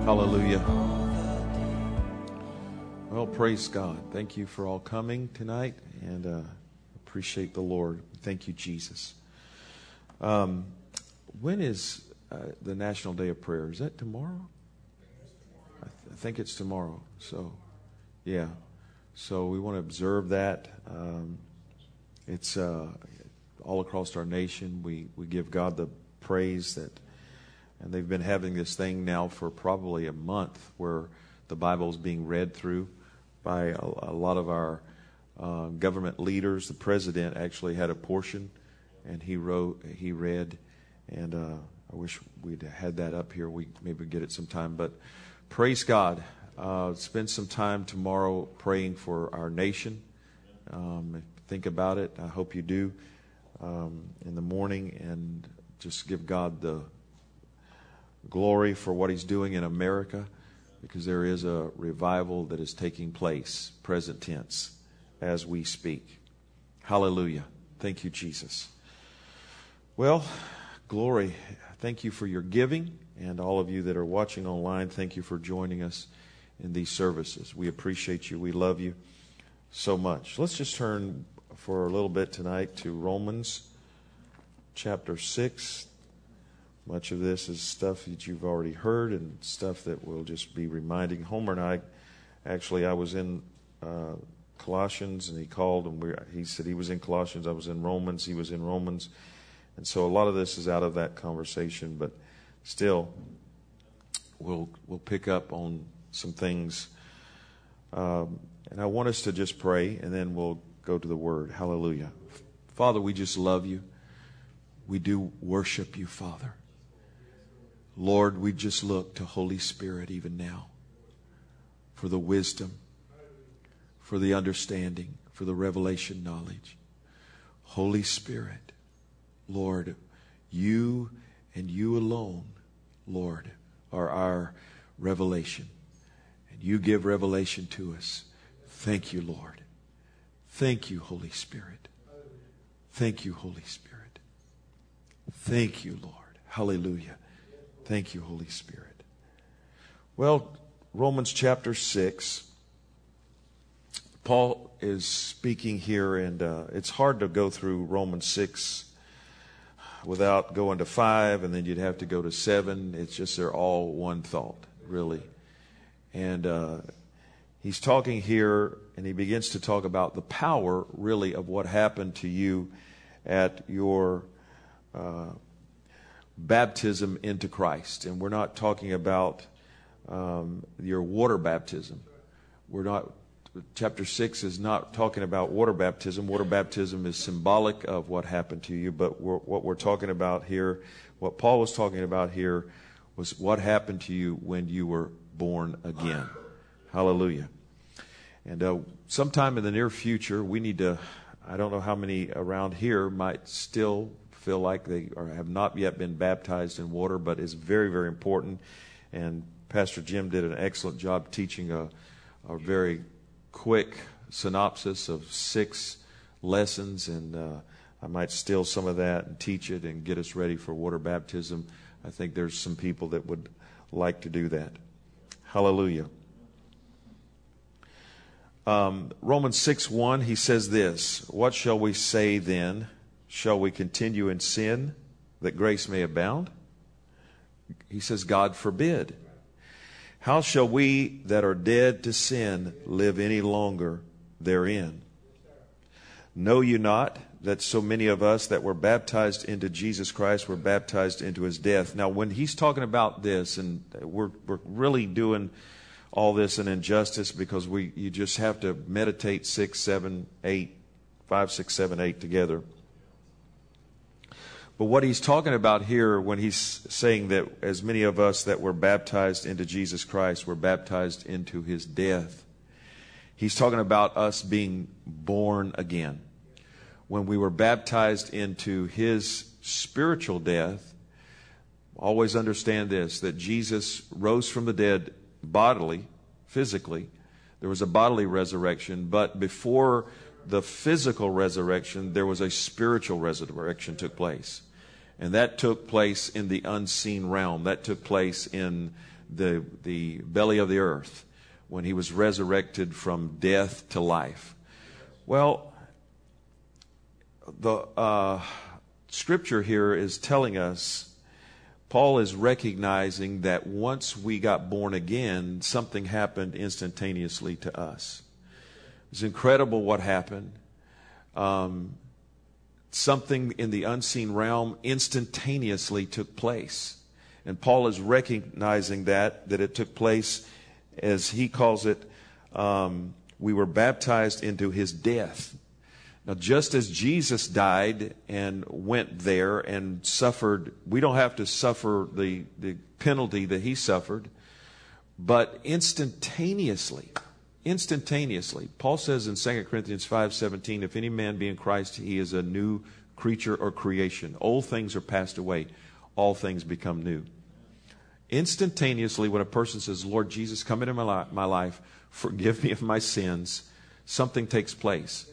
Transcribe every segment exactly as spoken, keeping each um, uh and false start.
Hallelujah. Well, praise God. Thank you for all coming tonight, and uh, appreciate the Lord. Thank you, Jesus. Um, when is uh, the National Day of Prayer? Is that tomorrow? I, th- I think it's tomorrow. So, yeah. So we want to observe that. Um, it's uh, all across our nation. We we give God the praise that. And they've been having this thing now for probably a month where the Bible is being read through by a, a lot of our uh, government leaders. The president actually had a portion, and he wrote, he read, and uh, I wish we'd had that up here. We maybe get it sometime. But praise God. Uh, spend some time tomorrow praying for our nation. Um, think about it. I hope you do um, in the morning, and just give God the glory for what He's doing in America, because there is a revival that is taking place, present tense, as we speak. Hallelujah. Thank you, Jesus. Well, glory. Thank you for your giving, and all of you that are watching online, thank you for joining us in these services. We appreciate you. We love you so much. Let's just turn for a little bit tonight to Romans chapter six. Much of this is stuff that you've already heard and stuff that we'll just be reminding. Homer and I, actually, I was in uh, Colossians, and he called, and we, he said he was in Colossians. I was in Romans. He was in Romans. And so a lot of this is out of that conversation, but still, we'll we'll pick up on some things. Um, and I want us to just pray, and then we'll go to the Word. Hallelujah. Father, we just love you. We do worship you, Father. Lord, we just look to Holy Spirit even now for the wisdom, for the understanding, for the revelation knowledge. Holy Spirit, Lord, you and you alone, Lord, are our revelation. And you give revelation to us. Thank you, Lord. Thank you, Holy Spirit. Thank you, Holy Spirit. Thank you, Lord. Hallelujah. Thank you, Holy Spirit. Well, Romans chapter six. Paul is speaking here, and uh, it's hard to go through Romans six without going to five, and then you'd have to go to seven. It's just they're all one thought, really. And uh, he's talking here, and he begins to talk about the power, really, of what happened to you at your uh baptism into Christ. And we're not talking about um, your water baptism. We're not, chapter six is not talking about water baptism. Water baptism is symbolic of what happened to you, but we're, what we're talking about here, what Paul was talking about here, was what happened to you when you were born again. Hallelujah. And uh, sometime in the near future, we need to, I don't know how many around here might still feel like they are, have not yet been baptized in water, but it's very, very important. And Pastor Jim did an excellent job teaching a, a very quick synopsis of six lessons, and uh, I might steal some of that and teach it and get us ready for water baptism. I think there's some people that would like to do that. Hallelujah. Um, Romans six one, he says this, "What shall we say then? Shall we continue in sin that grace may abound?" He says, God forbid. "How shall we that are dead to sin live any longer therein? Know you not that so many of us that were baptized into Jesus Christ were baptized into his death?" Now, when he's talking about this, and we're we're really doing all this an injustice, because we you just have to meditate six, seven, eight, five, six, seven, eight together. But what he's talking about here when he's saying that as many of us that were baptized into Jesus Christ were baptized into his death, he's talking about us being born again. When we were baptized into his spiritual death, always understand this, that Jesus rose from the dead bodily, physically. There was a bodily resurrection, but before the physical resurrection, there was a spiritual resurrection took place. And that took place in the unseen realm. That took place in the, the belly of the earth, when he was resurrected from death to life. Well, the uh, scripture here is telling us, Paul is recognizing that once we got born again, something happened instantaneously to us. It's incredible what happened. Um, something in the unseen realm instantaneously took place. And Paul is recognizing that, that it took place, as he calls it, um, we were baptized into his death. Now, just as Jesus died and went there and suffered, we don't have to suffer the, the penalty that he suffered, but instantaneously, instantaneously, Paul says in Second Corinthians five seventeen, if any man be in Christ, he is a new creature or creation. Old things are passed away. All things become new. Instantaneously, when a person says, Lord Jesus, come into my, li- my life, forgive me of my sins, something takes place.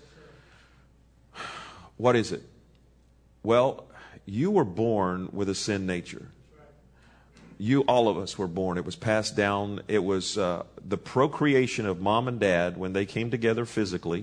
What is it? Well, you were born with a sin nature. You, all of us were born. It was passed down. It was uh, the procreation of mom and dad when they came together physically.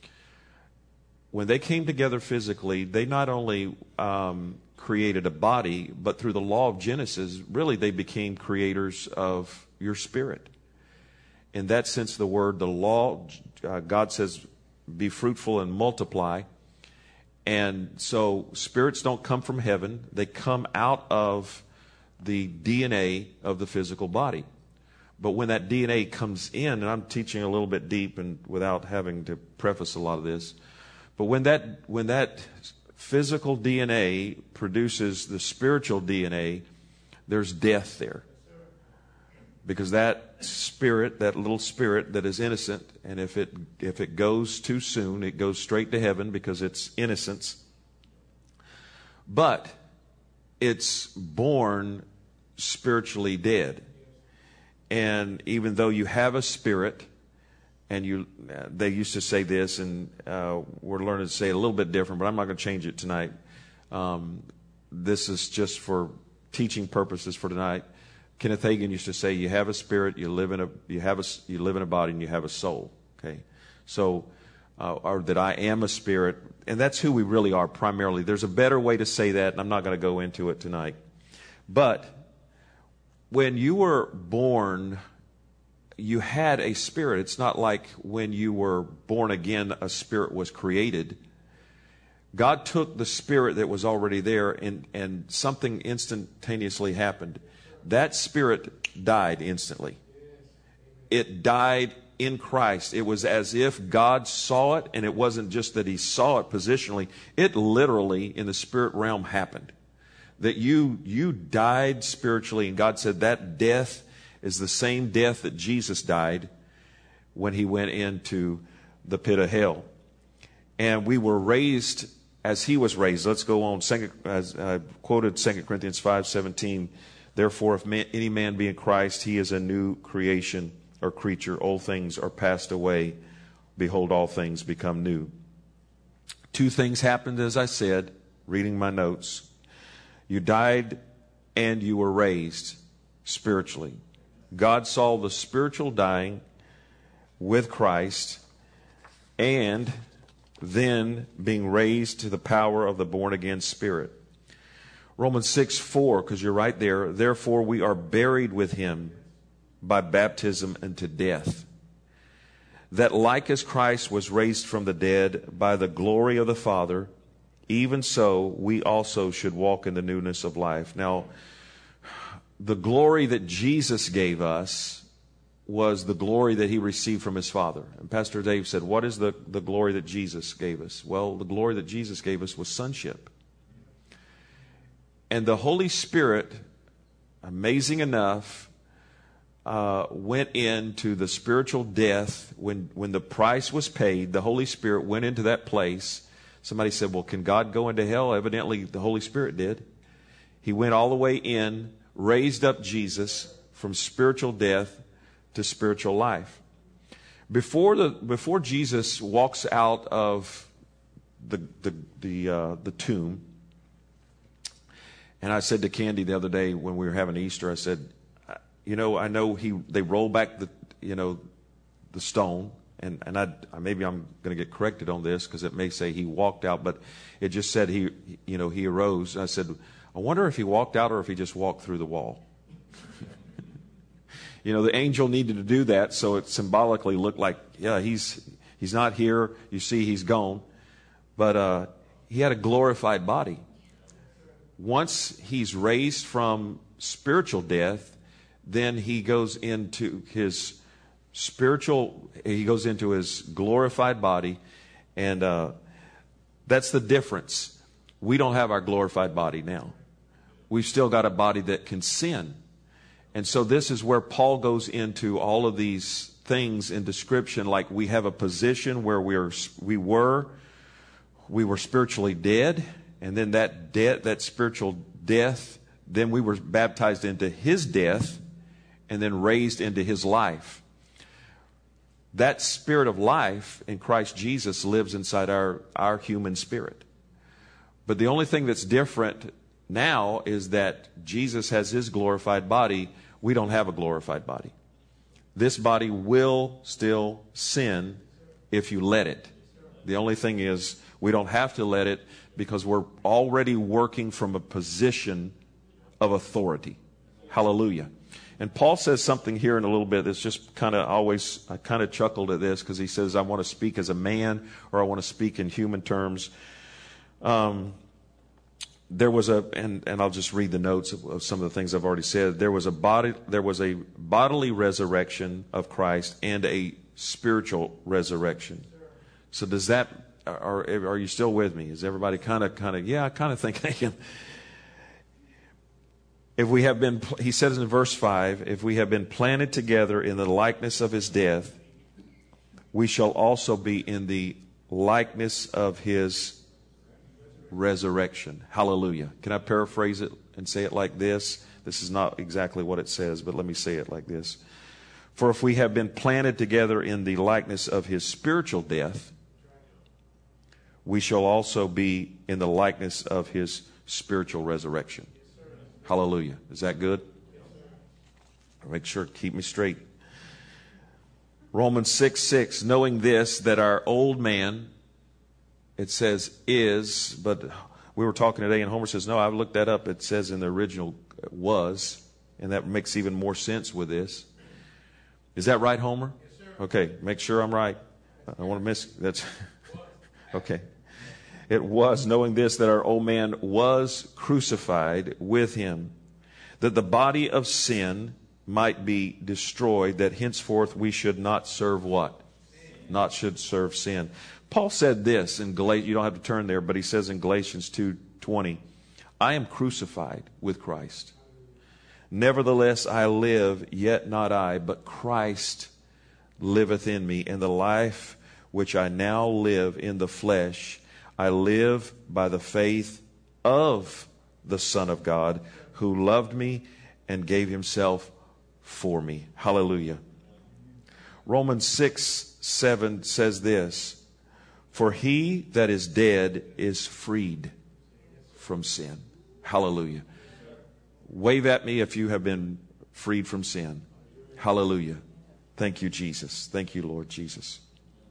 When they came together physically, they not only um, created a body, but through the law of Genesis, really they became creators of your spirit. In that sense, the word, the law, uh, God says, be fruitful and multiply. And so spirits don't come from heaven. They come out of the D N A of the physical body. But when that D N A comes in, and I'm teaching a little bit deep and without having to preface a lot of this, but when that when that physical D N A produces the spiritual D N A, there's death there. Because that spirit, that little spirit that is innocent, and if it if it goes too soon, it goes straight to heaven because it's innocence. But it's born spiritually dead. And even though you have a spirit, and you, they used to say this, and uh, we're learning to say it a little bit different, but I'm not going to change it tonight. Um, this is just for teaching purposes for tonight. Kenneth Hagin used to say, "You have a spirit, you live in a, you have a, you live in a body, and you have a soul." Okay, so, uh, or that I am a spirit, and that's who we really are primarily. There's a better way to say that, and I'm not going to go into it tonight. But when you were born, you had a spirit. It's not like when you were born again, a spirit was created. God took the spirit that was already there, and and something instantaneously happened. That spirit died instantly. It died in Christ. It was as if God saw it, and it wasn't just that he saw it positionally. It literally, in the spirit realm, happened. That you you died spiritually, and God said that death is the same death that Jesus died when he went into the pit of hell. And we were raised as he was raised. Let's go on. Second, as I quoted Second Corinthians five seventeen. Therefore, if man, any man be in Christ, he is a new creation or creature. Old things are passed away. Behold, all things become new. Two things happened, as I said, reading my notes. You died and you were raised spiritually. God saw the spiritual dying with Christ and then being raised to the power of the born-again spirit. Romans six four, because you're right there. Therefore, we are buried with him by baptism unto death, that like as Christ was raised from the dead by the glory of the Father, even so we also should walk in the newness of life. Now, the glory that Jesus gave us was the glory that he received from his Father. And Pastor Dave said, what is the, the glory that Jesus gave us? Well, the glory that Jesus gave us was sonship. And the Holy Spirit, amazing enough, uh, went into the spiritual death. When, when the price was paid, the Holy Spirit went into that place. Somebody said, well, can God go into hell? Evidently, the Holy Spirit did. He went all the way in, raised up Jesus from spiritual death to spiritual life. Before the before Jesus walks out of the the the, uh, the tomb, and I said to Candy the other day when we were having Easter, I said, you know, I know he they rolled back the, you know, the stone, and and I maybe I'm going to get corrected on this because it may say he walked out, but it just said he, you know, he arose. And I said, I wonder if he walked out or if he just walked through the wall. You know, the angel needed to do that, so it symbolically looked like, yeah, he's he's not here. You see, he's gone, but uh, he had a glorified body. Once he's raised from spiritual death, then he goes into his spiritual, he goes into his glorified body, and uh, that's the difference. We don't have our glorified body now. We've still got a body that can sin. And so this is where Paul goes into all of these things in description, like we have a position where we're, we were, we were spiritually dead, and then that death, that spiritual death, then we were baptized into his death, and then raised into his life. That spirit of life in Christ Jesus lives inside our, our human spirit. But the only thing that's different now is that Jesus has his glorified body. We don't have a glorified body. This body will still sin if you let it. The only thing is we don't have to let it because we're already working from a position of authority. Hallelujah. And Paul says something here in a little bit that's just kind of always, I kind of chuckled at this because he says, I want to speak as a man, or I want to speak in human terms. Um, there was a, and, and I'll just read the notes of, of some of the things I've already said. There was a body, there was a bodily resurrection of Christ and a spiritual resurrection. So does that, are, are you still with me? Is everybody kind of, kind of, yeah, I kind of think I am. If we have been, he says in verse five, if we have been planted together in the likeness of his death, we shall also be in the likeness of his resurrection. Hallelujah. Can I paraphrase it and say it like this? This is not exactly what it says, but let me say it like this. For if we have been planted together in the likeness of his spiritual death, we shall also be in the likeness of his spiritual resurrection. Hallelujah. Is that good? Make sure to keep me straight. Romans six six, knowing this, that our old man, it says is, but we were talking today and Homer says, no, I've looked that up. It says in the original was, and that makes even more sense with this. Is that right, Homer? Yes, sir. Okay, make sure I'm right. I don't want to miss, that's, okay. It was, knowing this, that our old man was crucified with him, that the body of sin might be destroyed, that henceforth we should not serve what? Sin. Not should serve sin. Paul said this in Galatians, you don't have to turn there, but he says in Galatians two twenty, I am crucified with Christ. Nevertheless I live, yet not I, but Christ liveth in me. And the life which I now live in the flesh, I live by the faith of the Son of God, who loved me and gave himself for me. Hallelujah. Romans six seven says this, for he that is dead is freed from sin. Hallelujah. Wave at me if you have been freed from sin. Hallelujah. Thank you, Jesus. Thank you, Lord Jesus.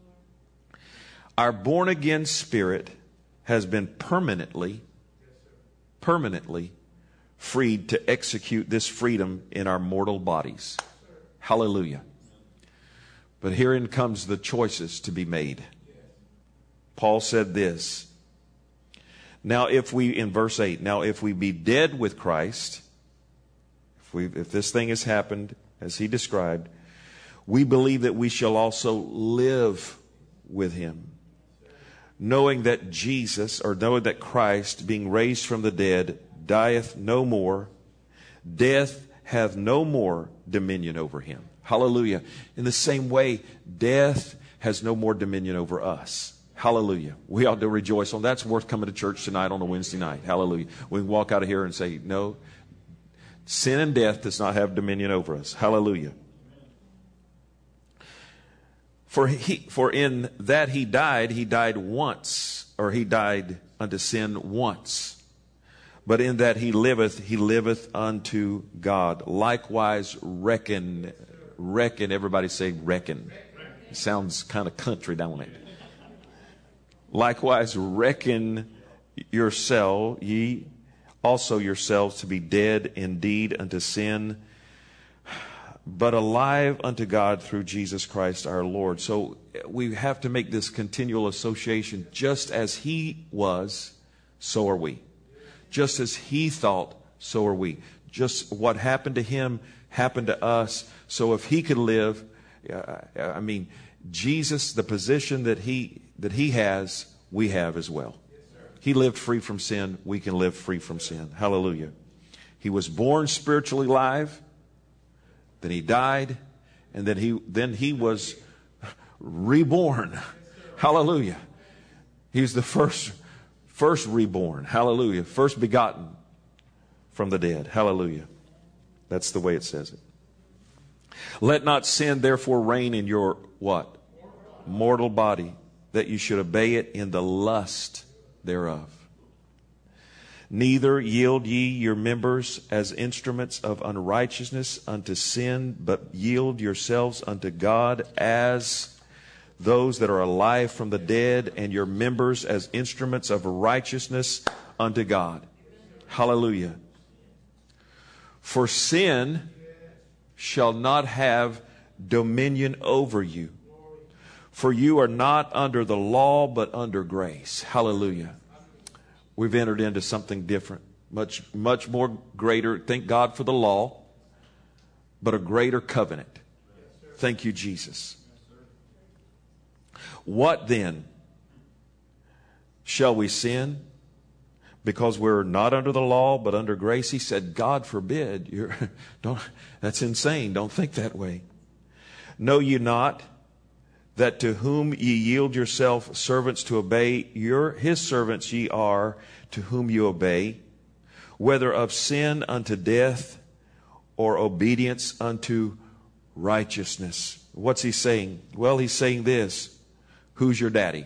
Our born-again spirit has been permanently, permanently freed to execute this freedom in our mortal bodies. Hallelujah. But herein comes the choices to be made. Paul said this. Now if we, in verse eight, now if we be dead with Christ, if we, if this thing has happened as he described, we believe that we shall also live with him. Knowing that Jesus, or knowing that Christ, being raised from the dead, dieth no more, death hath no more dominion over him. Hallelujah. In the same way, death has no more dominion over us. Hallelujah. We ought to rejoice on that's worth coming to church tonight on a Wednesday night. Hallelujah. We can walk out of here and say, no, sin and death does not have dominion over us. Hallelujah. For he, for in that he died, he died once, or he died unto sin once. but in that he liveth, he liveth unto God. Likewise reckon, reckon, everybody say reckon. It sounds kind of country, don't it? Likewise reckon yourself, ye also yourselves to be dead indeed unto sin, but alive unto God through Jesus Christ our Lord. So we have to make this continual association. Just as he was, so are we. Just as he thought, so are we. Just what happened to him happened to us. So if he could live, uh, I mean, Jesus, the position that he that he has, we have as well. He lived free from sin. We can live free from sin. Hallelujah. He was born spiritually alive. Then he died. And then he then he was reborn. Hallelujah. He's the first first reborn. Hallelujah. First begotten from the dead. Hallelujah. That's the way it says it. Let not sin therefore reign in your what? Mortal body, that you should obey it in the lust thereof. Neither yield ye your members as instruments of unrighteousness unto sin, but yield yourselves unto God as those that are alive from the dead, and your members as instruments of righteousness unto God. Hallelujah. For sin shall not have dominion over you. For you are not under the law, but under grace. Hallelujah. We've entered into something different, much, much more greater. Thank God for the law, but a greater covenant. Thank you, Jesus. What then? Shall we sin because we're not under the law, but under grace? He said, God forbid. You're, don't, that's insane. Don't think that way. Know ye not that to whom ye yield yourself servants to obey, your his servants ye are, to whom you obey, whether of sin unto death or obedience unto righteousness. What's he saying? Well, he's saying this. Who's your daddy?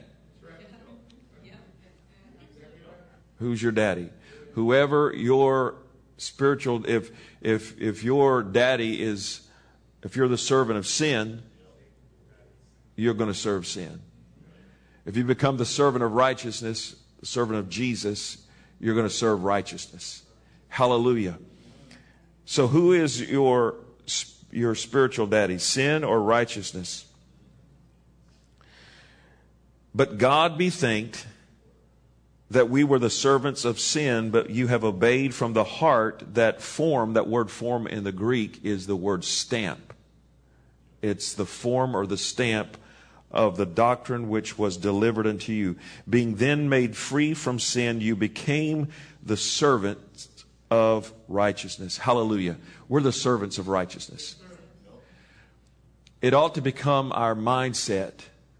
Who's your daddy? Whoever your spiritual, if if if your daddy is, if you're the servant of sin, you're going to serve sin. If you become the servant of righteousness, the servant of Jesus, you're going to serve righteousness. Hallelujah. So who is your your spiritual daddy? Sin or righteousness? But God be thanked that we were the servants of sin, but you have obeyed from the heart. That form, that word form in the Greek is the word stamp. It's the form or the stamp of the doctrine which was delivered unto you. Being then made free from sin, you became the servants of righteousness. Hallelujah. We're the servants of righteousness. It ought to become our mindset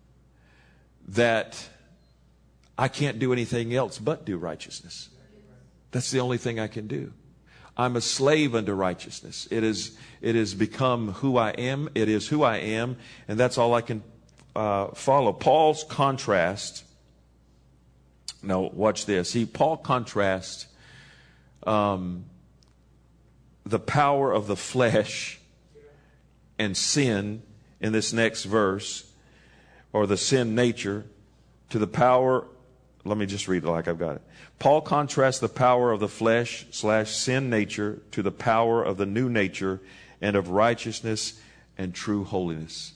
that I can't do anything else but do righteousness. That's the only thing I can do. I'm a slave unto righteousness. It is, it has become who I am. It is who I am, and that's all I can uh, follow. Paul's contrast. Now, watch this. He Paul contrasts um, the power of the flesh and sin in this next verse, or the sin nature, to the power. Let me just read it like I've got it. Paul contrasts the power of the flesh slash sin nature to the power of the new nature and of righteousness and true holiness.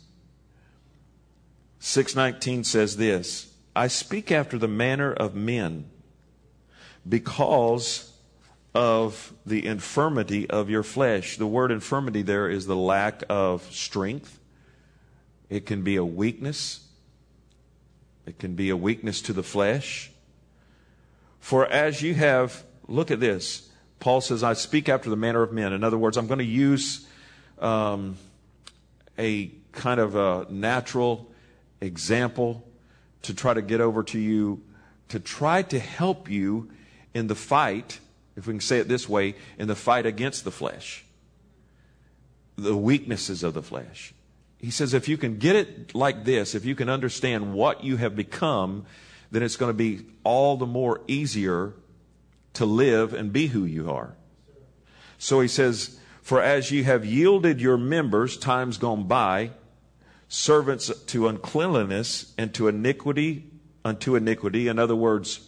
six nineteen says this, I speak after the manner of men because of the infirmity of your flesh. The word infirmity there is the lack of strength. It can be a weakness. It can be a weakness to the flesh. For as you have, look at this. Paul says, I speak after the manner of men. In other words, I'm going to use um, a kind of a natural example to try to get over to you, to try to help you in the fight, if we can say it this way, in the fight against the flesh, the weaknesses of the flesh. He says, if you can get it like this, if you can understand what you have become, then it's going to be all the more easier to live and be who you are. So he says, for as ye have yielded your members, times gone by, servants to uncleanliness and to iniquity, unto iniquity. In other words,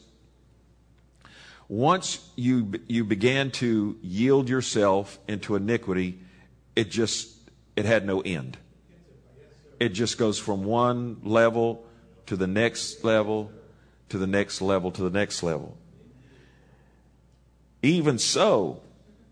once you you began to yield yourself into iniquity, it just, it had no end. It just goes from one level to the next level, to the next level, to the next level. Even so,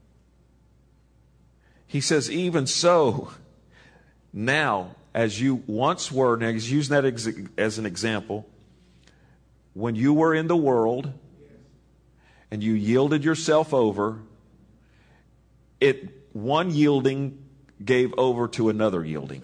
he says, even so, now, as you once were, now he's using that ex- as an example, when you were in the world and you yielded yourself over, it one yielding gave over to another yielding.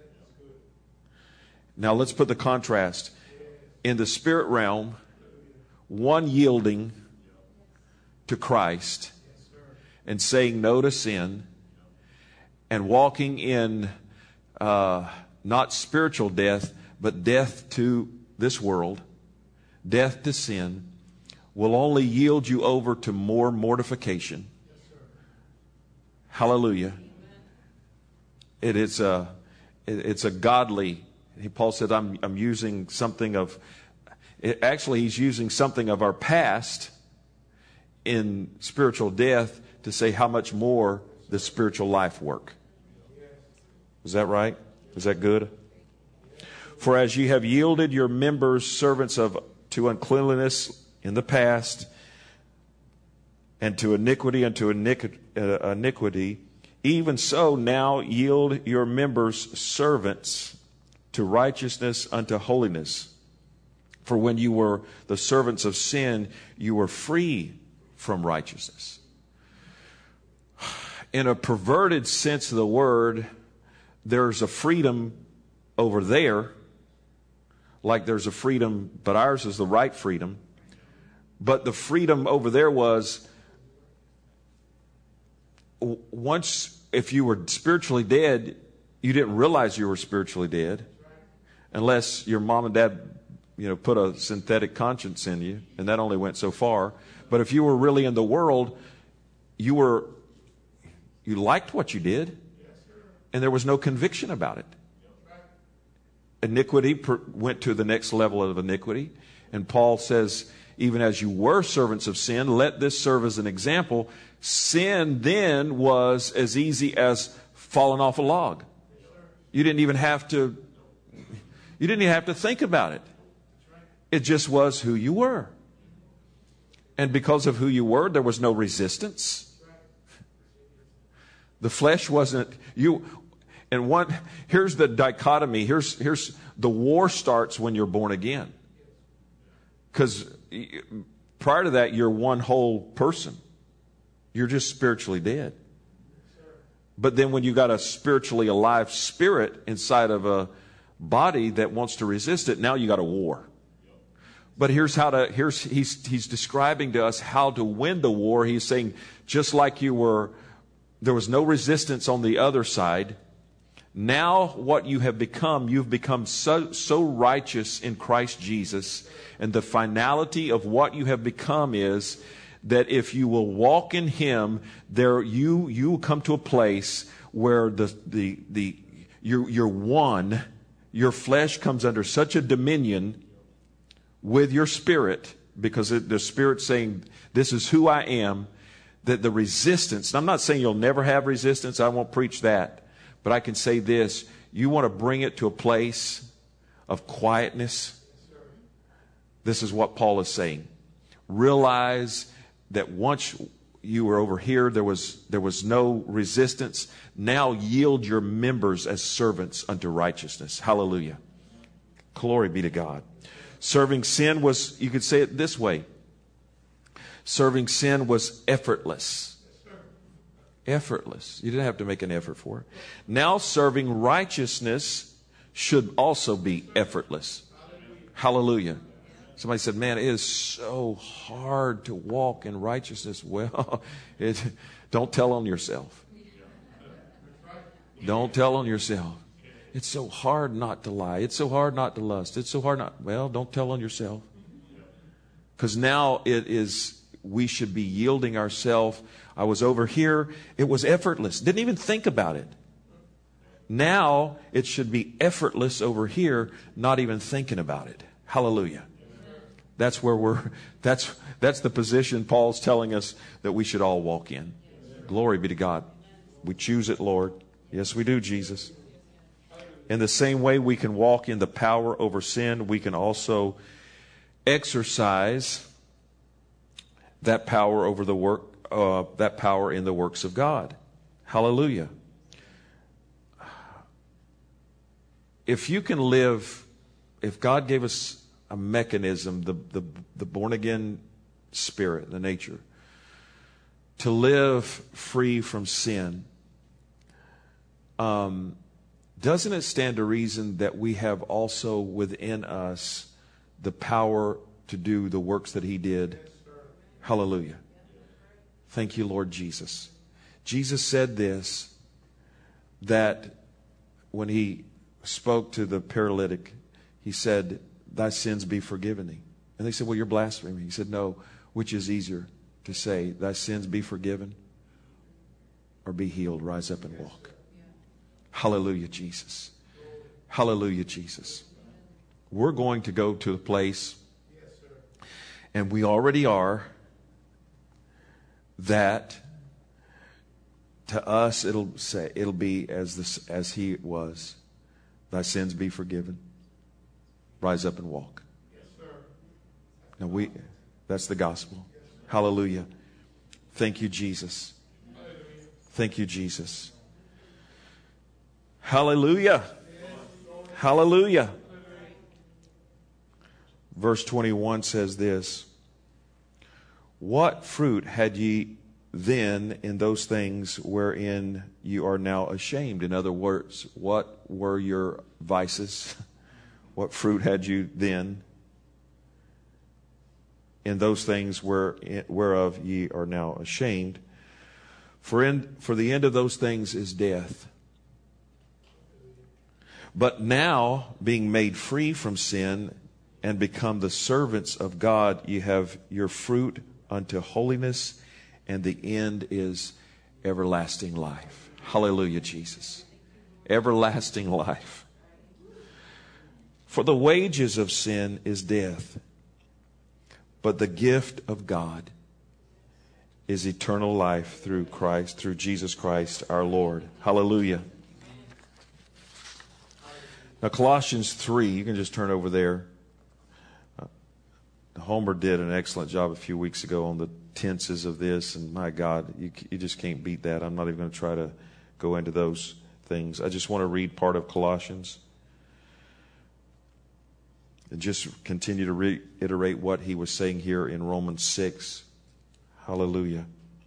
Now let's put the contrast. In the spirit realm, one yielding to Christ and saying no to sin and walking in uh, not spiritual death, but death to this world, death to sin, will only yield you over to more mortification. Hallelujah. It is a, it, it's a godly, Paul said, I'm, I'm using something of, it, actually he's using something of our past in spiritual death to say how much more the spiritual life work. Is that right? Is that good? For as ye have yielded your members servants of to uncleanliness in the past, and to iniquity unto iniquity, even so now yield your members servants to righteousness unto holiness. For when you were the servants of sin, you were free from righteousness. In a perverted sense of the word, there's a freedom over there, like there's a freedom, but ours is the right freedom. But the freedom over there was, once, if you were spiritually dead, you didn't realize you were spiritually dead unless your mom and dad, you know, put a synthetic conscience in you, and that only went so far. But if you were really in the world, you were, you liked what you did, and there was no conviction about it. Iniquity per, went to the next level of iniquity, and Paul says, even as you were servants of sin, let this serve as an example. Sin then was as easy as falling off a log. You didn't even have to, you didn't even have to think about it. It just was who you were. And because of who you were, there was no resistance. The flesh wasn't, you, and one, here's the dichotomy. Here's, here's the war starts when you're born again. Because prior to that, you're one whole person. You're just spiritually dead. But then when you got a spiritually alive spirit inside of a body that wants to resist it, now you got a war. But here's how to, here's, he's, he's describing to us how to win the war. He's saying, just like you were, there was no resistance on the other side. Now what you have become, you've become so, so righteous in Christ Jesus. And the finality of what you have become is that if you will walk in Him, there you you will come to a place where the the the you're you're one. Your flesh comes under such a dominion with your spirit, because it, the Spirit's saying, "This is who I am." That the resistance. And I'm not saying you'll never have resistance. I won't preach that. But I can say this, you want to bring it to a place of quietness. This is what Paul is saying. Realize that once you were over here, there was, there was no resistance. Now yield your members as servants unto righteousness. Hallelujah. Glory be to God. Serving sin was, you could say it this way. Serving sin was effortless. Effortless. You didn't have to make an effort for it. Now serving righteousness should also be effortless. Hallelujah. Somebody said, man, it is so hard to walk in righteousness. Well, it, don't tell on yourself. Don't tell on yourself. It's so hard not to lie. It's so hard not to lust. It's so hard not. Well, don't tell on yourself. Because now it is we should be yielding ourselves. I was over here. It was effortless. Didn't even think about it. Now it should be effortless over here, not even thinking about it. Hallelujah. That's where we're, that's, that's the position Paul's telling us that we should all walk in. Glory be to God. We choose it, Lord. Yes, we do, Jesus. In the same way we can walk in the power over sin, we can also exercise that power over the work, uh, that power in the works of God. Hallelujah. If you can live, if God gave us a mechanism, the, the, the born again spirit, the nature, to live free from sin, um, doesn't it stand to reason that we have also within us the power to do the works that He did? Hallelujah. Thank you, Lord Jesus. Jesus said this, that when He spoke to the paralytic, He said, thy sins be forgiven thee. And they said, well, you're blaspheming. He said, no, which is easier to say, thy sins be forgiven or be healed, rise up and walk. Hallelujah, Jesus. Hallelujah, Jesus. We're going to go to a place, and we already are, that to us it'll say, it'll be as this, as He was. Thy sins be forgiven. Rise up and walk. Now we, that's the gospel. Hallelujah. Thank you, Jesus. Thank you, Jesus. Hallelujah. Hallelujah. Verse twenty-one says this, what fruit had ye then in those things wherein you are now ashamed? In other words, what were your vices? What fruit had you then in those things where, whereof ye are now ashamed? For in, for the end of those things is death. But now, being made free from sin and become the servants of God, ye have your fruit unto holiness, and the end is everlasting life. Hallelujah, Jesus. Everlasting life. For the wages of sin is death, but the gift of God is eternal life through Christ, through Jesus Christ our Lord. Hallelujah. Now, Colossians three, you can just turn over there. Uh, Homer did an excellent job a few weeks ago on the tenses of this, and my God, you, you just can't beat that. I'm not even going to try to go into those things. I just want to read part of Colossians and just continue to reiterate what he was saying here in Romans six. Hallelujah.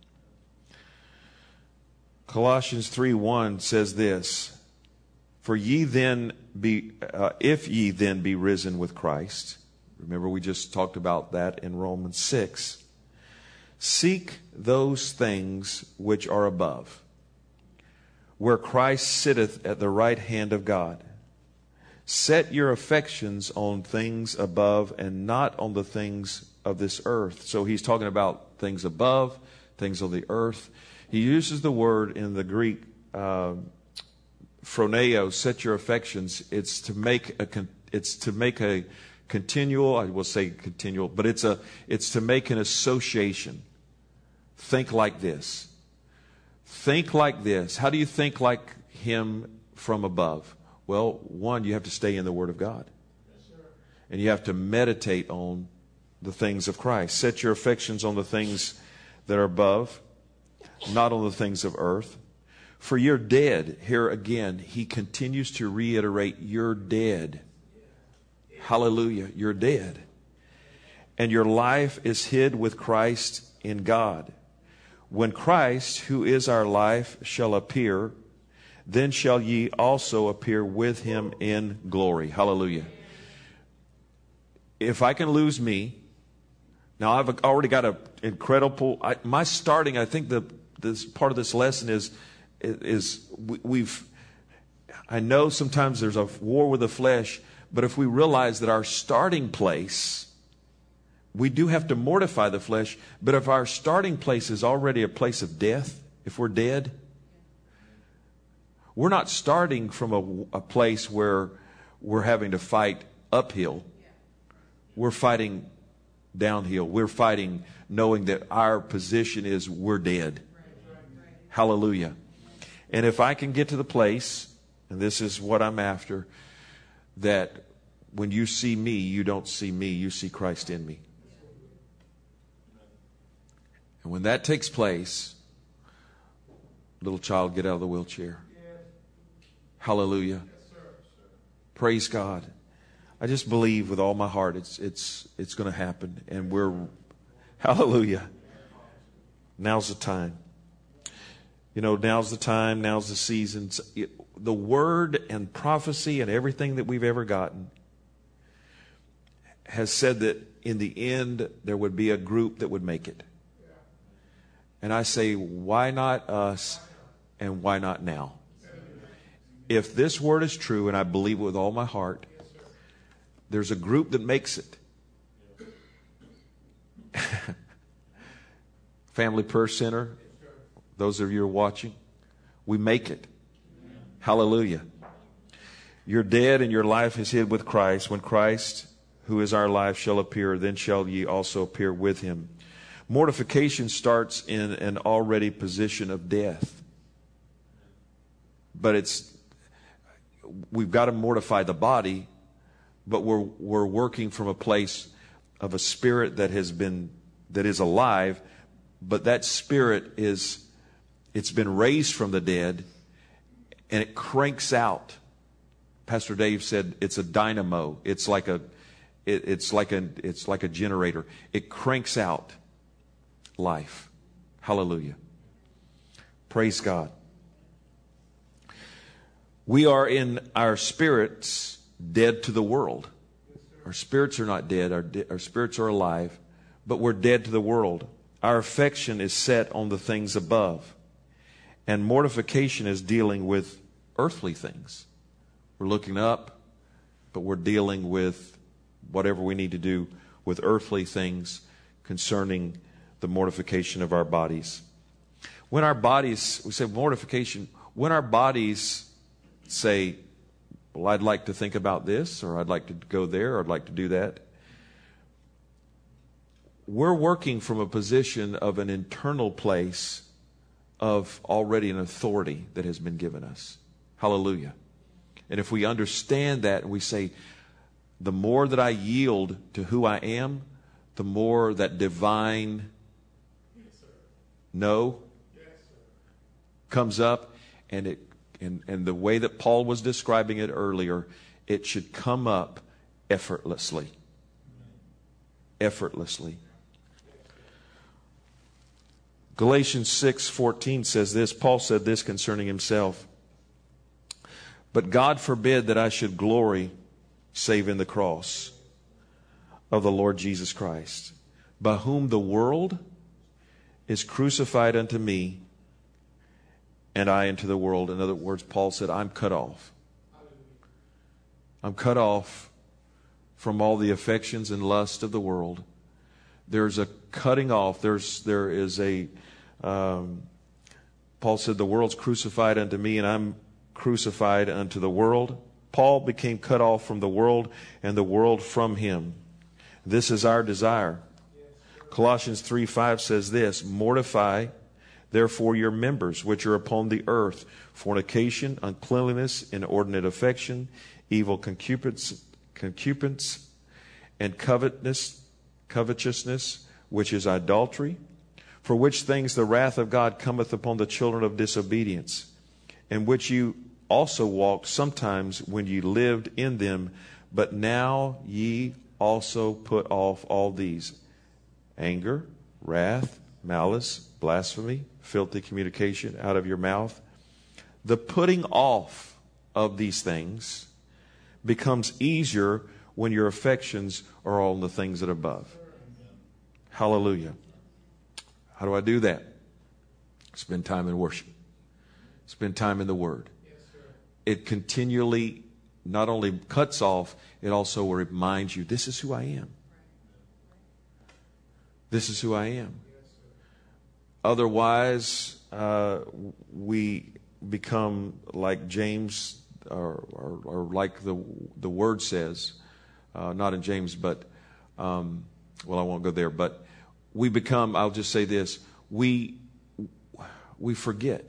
Colossians three one says this, for ye then be, uh, if ye then be risen with Christ, remember we just talked about that in Romans six, seek those things which are above, where Christ sitteth at the right hand of God. Set your affections on things above and not on the things of this earth. So he's talking about things above, things on the earth. He uses the word in the Greek, uh, phroneo, set your affections. It's to make a, it's to make a continual, I will say continual, but it's a, it's to make an association. Think like this. Think like this. How do you think like Him from above? Well, one, you have to stay in the Word of God. Yes, sir. And you have to meditate on the things of Christ. Set your affections on the things that are above, not on the things of earth. For you're dead. Here again, he continues to reiterate, you're dead. Hallelujah. You're dead. And your life is hid with Christ in God. When Christ, who is our life, shall appear, then shall ye also appear with Him in glory. Hallelujah. If I can lose me, now I've already got an incredible, I, my starting, I think the this part of this lesson is, is we've, I know sometimes there's a war with the flesh, but if we realize that our starting place we do have to mortify the flesh, but if our starting place is already a place of death, if we're dead, we're not starting from a, a place where we're having to fight uphill. We're fighting downhill. We're fighting knowing that our position is we're dead. Hallelujah. And if I can get to the place, and this is what I'm after, that when you see me, you don't see me, you see Christ in me. And when that takes place, little child, get out of the wheelchair. Hallelujah. Praise God. I just believe with all my heart it's it's it's going to happen. And we're, hallelujah. Now's the time. You know, now's the time, now's the season. The word and prophecy and everything that we've ever gotten has said that in the end there would be a group that would make it. And I say, why not us and why not now? If this word is true, and I believe it with all my heart, there's a group that makes it. Family Prayer Center, those of you who are watching, we make it. Hallelujah. You're dead and your life is hid with Christ. When Christ, who is our life, shall appear, then shall ye also appear with him. Mortification starts in an already position of death. But it's, we've got to mortify the body, but we're we're working from a place of a spirit that has been, that is alive, but that spirit is, it's been raised from the dead, and it cranks out. Pastor Dave said it's a dynamo. It's like a, it, it's like a, it's like a generator. It cranks out life. Hallelujah. Praise God. We are in our spirits dead to the world. Our spirits are not dead. Our, de- our spirits are alive, but we're dead to the world. Our affection is set on the things above. And mortification is dealing with earthly things. We're looking up, but we're dealing with whatever we need to do with earthly things concerning the mortification of our bodies. When our bodies, we say mortification, when our bodies say, well, I'd like to think about this, or I'd like to go there, or I'd like to do that, we're working from a position of an internal place of already an authority that has been given us. Hallelujah. And if we understand that and we say, the more that I yield to who I am, the more that divine no comes up, and it and, and the way that Paul was describing it earlier, it should come up effortlessly. Effortlessly. Galatians six fourteen says this. Paul said this concerning himself. But God forbid that I should glory save in the cross of the Lord Jesus Christ, by whom the world is crucified unto me, and I unto the world. In other words, Paul said, I'm cut off. I'm cut off from all the affections and lust of the world. There's a cutting off. There's there is a um, Paul said, the world's crucified unto me, and I'm crucified unto the world. Paul became cut off from the world, and the world from him. This is our desire. Colossians three five says this, mortify therefore your members which are upon the earth, fornication, uncleanliness, inordinate affection, evil concupiscence, concupiscence and covetousness, covetousness, which is idolatry, for which things the wrath of God cometh upon the children of disobedience, in which you also walked sometimes when ye lived in them, but now ye also put off all these: anger, wrath, malice, blasphemy, filthy communication out of your mouth. The putting off of these things becomes easier when your affections are on the things that are above. Hallelujah. How do I do that? Spend time in worship. Spend time in the Word. It continually not only cuts off, it also reminds you, this is who I am. This is who I am. Otherwise, uh, we become like James, or, or, or like the the word says, uh, not in James, but um, well, I won't go there. But we become. I'll just say this: we we forget.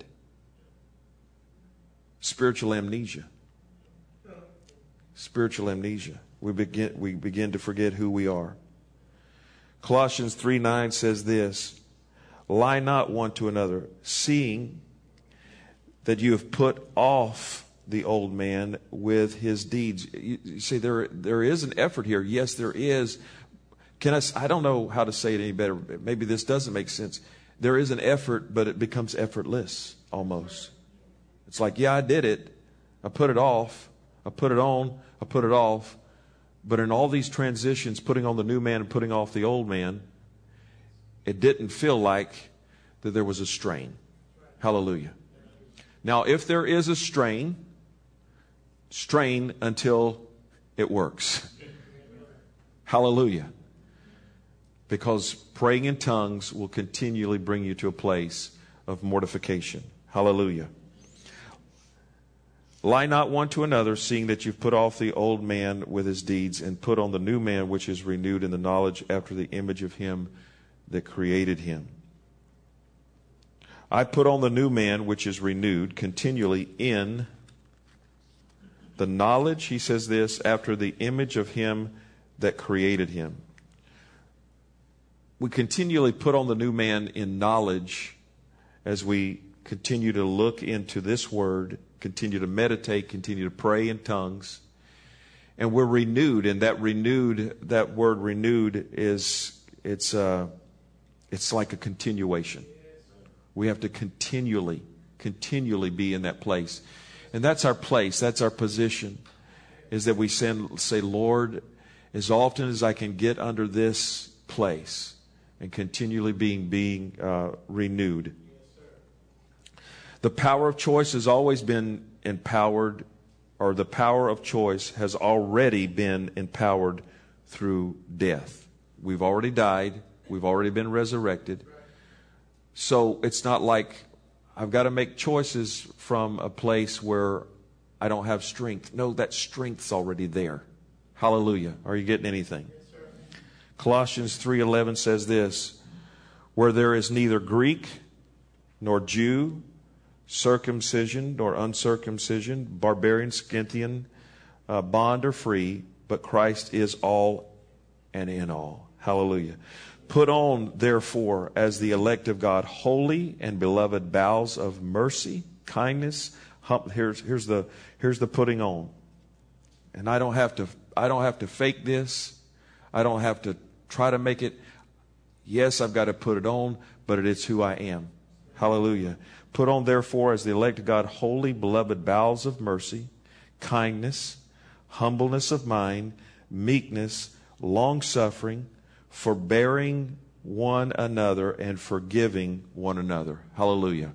Spiritual amnesia. Spiritual amnesia. We begin we begin to forget who we are. Colossians three nine says this: lie not one to another, seeing that you have put off the old man with his deeds. You, you see, there there is an effort here. Yes, there is. Can I? I don't know how to say it any better. Maybe this doesn't make sense. There is an effort, but it becomes effortless almost. It's like, yeah, I did it. I put it off. I put it on. I put it off. But in all these transitions, putting on the new man and putting off the old man, it didn't feel like that there was a strain. Hallelujah. Now, if there is a strain, strain until it works. Hallelujah. Because praying in tongues will continually bring you to a place of mortification. Hallelujah. Lie not one to another, seeing that you've put off the old man with his deeds and put on the new man, which is renewed in the knowledge after the image of him that created him. I put on the new man, which is renewed continually in the knowledge, he says this, after the image of him that created him. We continually put on the new man in knowledge as we continue to look into this word, continue to meditate, continue to pray in tongues. And we're renewed, and that renewed, that word renewed is, it's uh, it's like a continuation. We have to continually, continually be in that place. And that's our place, that's our position, is that we send, say, Lord, as often as I can get under this place and continually being, being uh, renewed. The power of choice has always been empowered, or the power of choice has already been empowered through death. We've already died. We've already been resurrected. So it's not like I've got to make choices from a place where I don't have strength. No, that strength's already there. Hallelujah. Are you getting anything? Colossians three eleven says this: where there is neither Greek nor Jew, circumcision nor uncircumcision, barbarian, Scythian, uh, bond or free, but Christ is all and in all. Hallelujah. Put on, therefore, as the elect of God, holy and beloved bowels of mercy, kindness. Hum, here's here's the here's the putting on. And I don't have to I don't have to fake this. I don't have to try to make it. Yes, I've got to put it on, but it is who I am. Hallelujah. Put on, therefore, as the elect of God, holy, beloved bowels of mercy, kindness, humbleness of mind, meekness, long-suffering, forbearing one another, and forgiving one another. Hallelujah.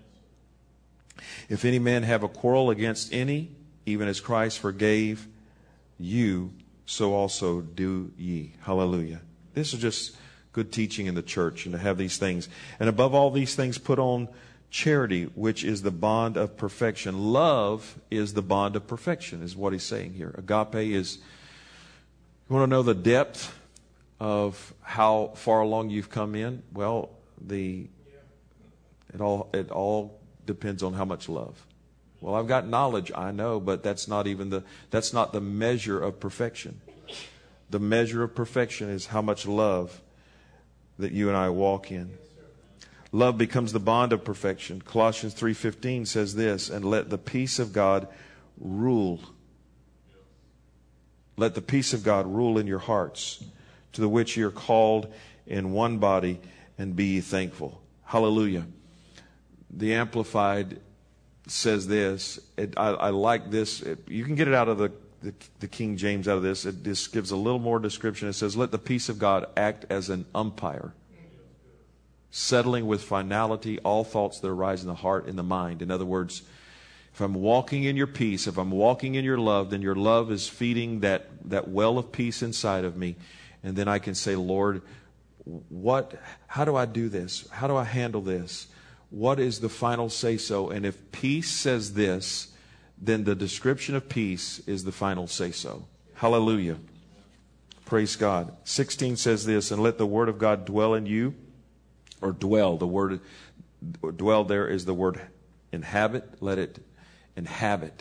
If any man have a quarrel against any, even as Christ forgave you, so also do ye. Hallelujah. This is just good teaching in the church, and to have these things. And above all these things, put on charity, which is the bond of perfection. Love is the bond of perfection, is what he's saying here. Agape is, you want to know the depth of how far along you've come in? Well, the it all it all depends on how much love. Well, I've got knowledge, I know, but that's not even the that's not the measure of perfection. The measure of perfection is how much love that you and I walk in. Love becomes the bond of perfection. Colossians three fifteen says this: and let the peace of God rule. Let the peace of God rule in your hearts, to the which you are called in one body, and be ye thankful. Hallelujah. The Amplified says this. It, I, I like this. It, you can get it out of the, the, the King James out of this. It just gives a little more description. It says, let the peace of God act as an umpire, settling with finality all thoughts that arise in the heart and the mind. In other words, if I'm walking in your peace, if I'm walking in your love, then your love is feeding that, that well of peace inside of me. And then I can say, Lord, What, how do I do this? How do I handle this? What is the final say-so? And if peace says this, then the description of peace is the final say-so. Hallelujah. Praise God. sixteen says this, and let the word of God dwell in you, or dwell. The word dwell there is the word inhabit. Let it inhabit.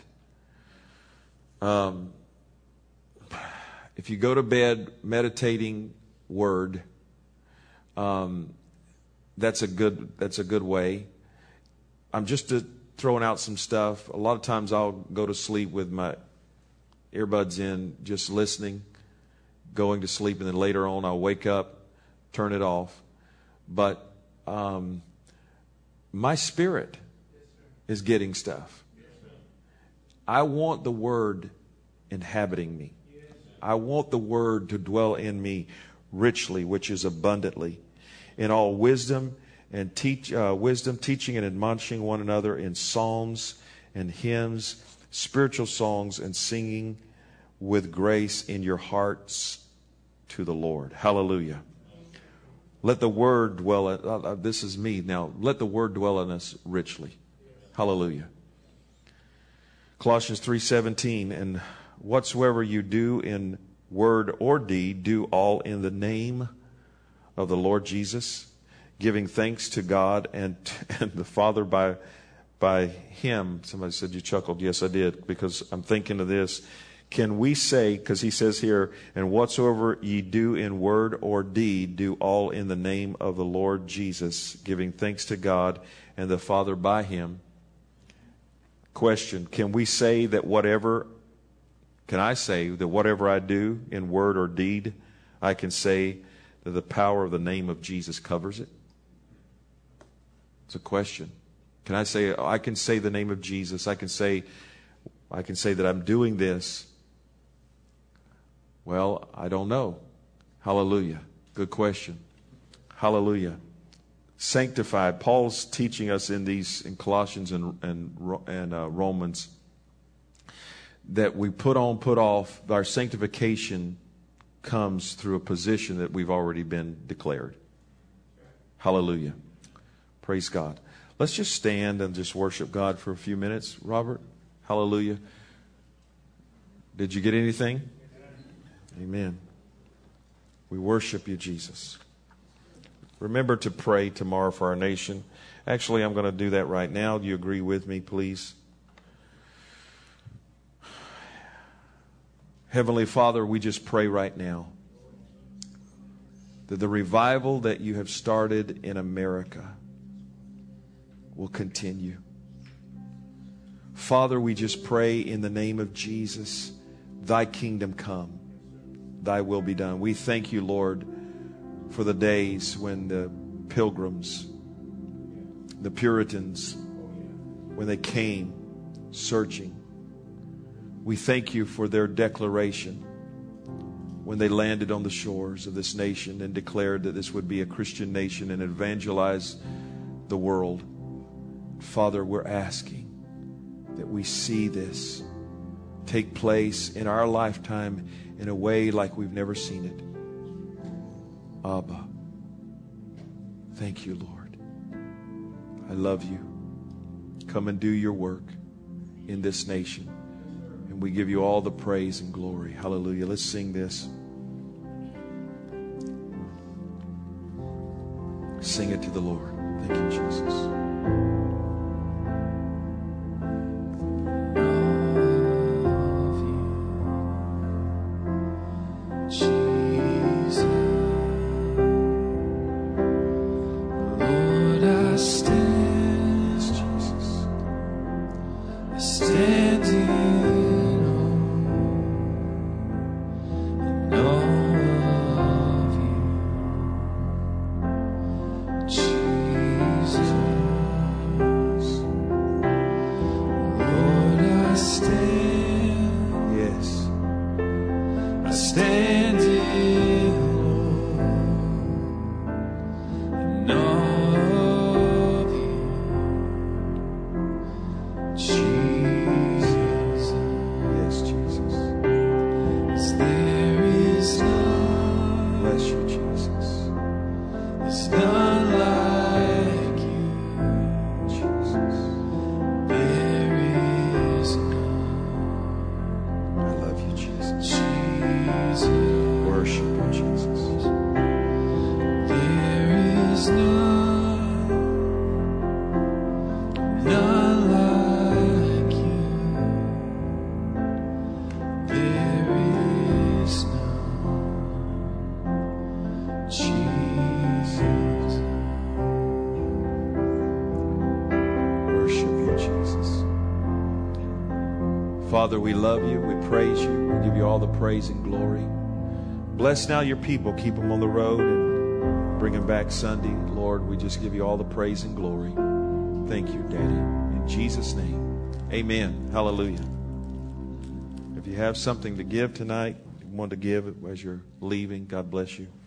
Um, if you go to bed meditating word, um, that's a good that's a good way. I'm just uh, throwing out some stuff. A lot of times I'll go to sleep with my earbuds in, just listening, going to sleep, and then later on I'll wake up, turn it off. But um, my spirit is getting stuff. I want the word inhabiting me. I want the word to dwell in me richly, which is abundantly, in all wisdom and teach uh, wisdom, teaching and admonishing one another in psalms and hymns, spiritual songs, and singing with grace in your hearts to the Lord. Hallelujah. Let the word dwell in, uh, this is me now, let the word dwell in us richly. Hallelujah. Colossians three seventeen, and whatsoever you do in word or deed, do all in the name of the Lord Jesus, giving thanks to God and, and the Father by by Him. Somebody said you chuckled. Yes, I did, because I'm thinking of this. Can we say, because he says here, and whatsoever ye do in word or deed, do all in the name of the Lord Jesus, giving thanks to God and the Father by Him. Question, can we say that whatever, can I say that whatever I do in word or deed, I can say that the power of the name of Jesus covers it? It's a question. Can I say, I can say the name of Jesus. I can say, I can say that I'm doing this. Well, I don't know. Hallelujah. Good question. Hallelujah. Sanctified. Paul's teaching us in these, in Colossians and, and, and uh, Romans, that we put on, put off. Our sanctification comes through a position that we've already been declared. Hallelujah. Praise God. Let's just stand and just worship God for a few minutes. Robert, hallelujah. Did you get anything? Amen. We worship you, Jesus. Remember to pray tomorrow for our nation. Actually, I'm going to do that right now. Do you agree with me, please? Heavenly Father, we just pray right now that the revival that you have started in America will continue. Father, we just pray in the name of Jesus, thy kingdom come, thy will be done. We thank you, Lord, for the days when the pilgrims, the Puritans, when they came searching. We thank you for their declaration when they landed on the shores of this nation and declared that this would be a Christian nation and evangelize the world. Father, we're asking that we see this take place in our lifetime in a way like we've never seen it. Abba, thank you, Lord. I love you. Come and do your work in this nation. And we give you all the praise and glory. Hallelujah. Let's sing this. Sing it to the Lord. Thank you, Jesus. Jesus. Jesus. Worship you, Jesus. There is none, none like you. There is none, Jesus. Worship you, Jesus. Father, we love you. We praise you. We give you all the praise and glory. Bless now your people. Keep them on the road and bring them back Sunday. Lord, we just give you all the praise and glory. Thank you, Daddy. In Jesus' name, amen. Hallelujah. If you have something to give tonight, you want to give as you're leaving, God bless you.